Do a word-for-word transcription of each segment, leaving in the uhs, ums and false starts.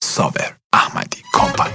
صابر احمدی کمپانی.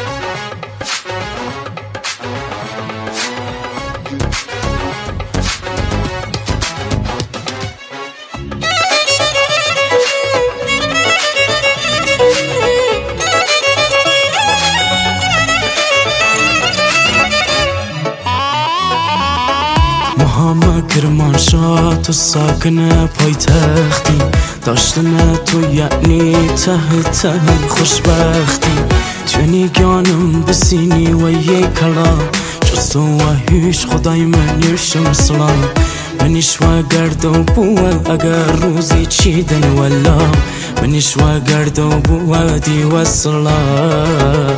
محمد کرمانشاه تو ساکن پایتختی، داشتن تو یعنی ته ته خوشبختی. توی گانم بسینی و یک کلام جز تو و هیچ خدای من یرشم سلام. منیش و گرد و بود اگر روزی چیدن ولا، منیش و گرد و بودی و سلام.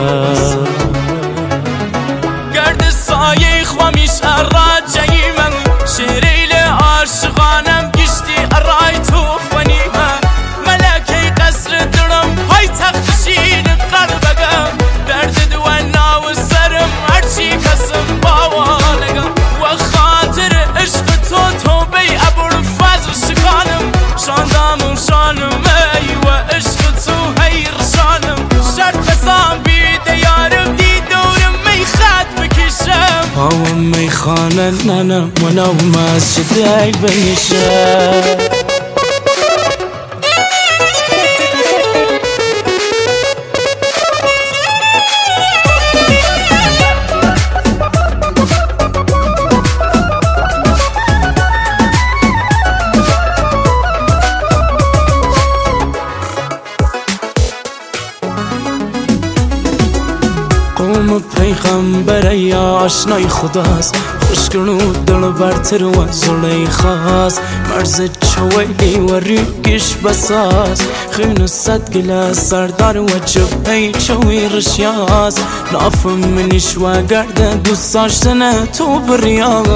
گرد سایه خوامیش اراجعی من، شیریل عاشقانم گشتی ارای تو خونی من. ملکه قصر درم های تخشین قلبگم، درد دوانا و سرم هرچی کسم باوانگم. و خاطر عشق تو تو بی ابوالفضل شکانم، شاندام و شانم ای و عشق تو هی رشانم. شرط قسام بیده یارم دی دورم می خط بکشم. پاوم میخانه ننم و نو مسجد ای بنشم. قوم پیغمبر یا آشنای خداست، خوشگلو دل برتر و زلیخاست. مرز چویلی و ریگش بساز، خین صد گلاس سردار و جبهی چوی رشیاست. نافم منیش و گرد دوست داشتن تو بریاست.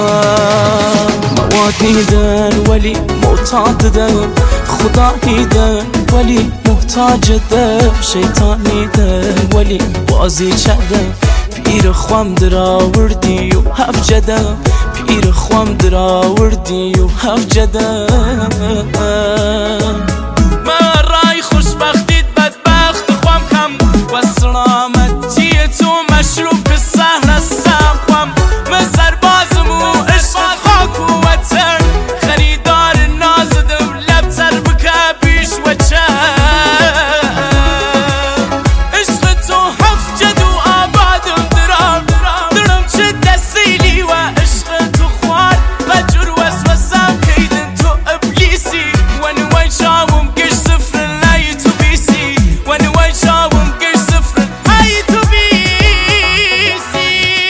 مواد دیدن ولی معتاد دم، خدا دیدن ولی محتاج دم. شیطانی دم ولی بازی چدم، پیر خوام در آوردی و هف جدم. پیر خوام در آوردی و هف جدم. من رای خوشبختیت بدبخت خوام کم، و سلامتی تو مشروب که سهل هستم خوام. من سربازم و عشق خاک و وطن، خریدار نازدم لب تر بکه پیش و چن. عشق تو هف جد و آبادم درام، درم چه دستیلی و عشق تو خوار بجر وسوسم کیدن تو ابلیسی. ون وای شاوم گش صفر لای تو بیسی، ون وای شاوم گش صفر های تو بیسی.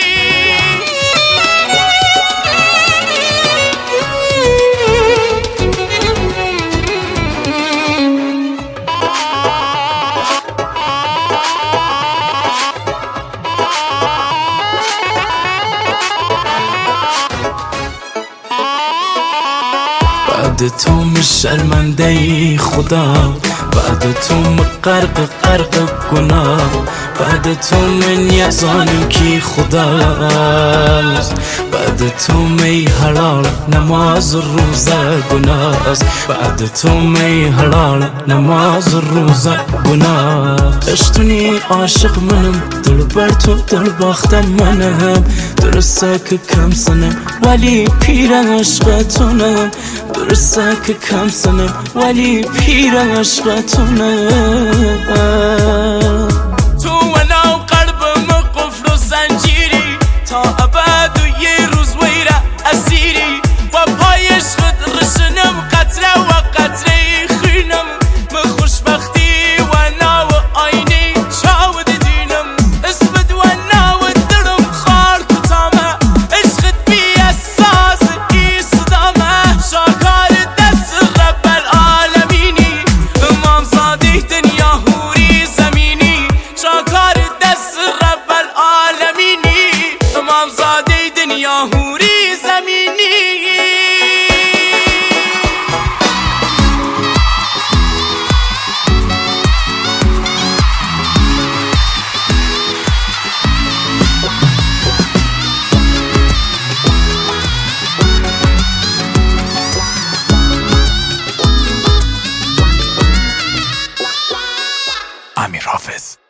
بعد تو می شرمنده ای خدا، بعد تو می غرق غرق گناه. بعد تو من یزانم کی خداست، بعد تو می حلال نماز روزه گناست. بعد تو می حلال نماز روزه گناه. اشتونی عاشق منم، دل بر تو دل باختم منم. درسته که کم سنم ولی پیر عشقتونم، درسته که کم سنم ولی پیر عشقتونم. تو و نو قلبم قفل و زنجیری، تا ابد و یه روز ویره اسیری. و پای عشقت رشنم قطره و قطره خینم. من خوشبختی و نو آینی چاود دینم. اسمت و نو دلم خار کتامه، عشقت بی اساس ای صدامه. شاکار دست رب العالمینی، امام زاده دنیا امیر حافظ.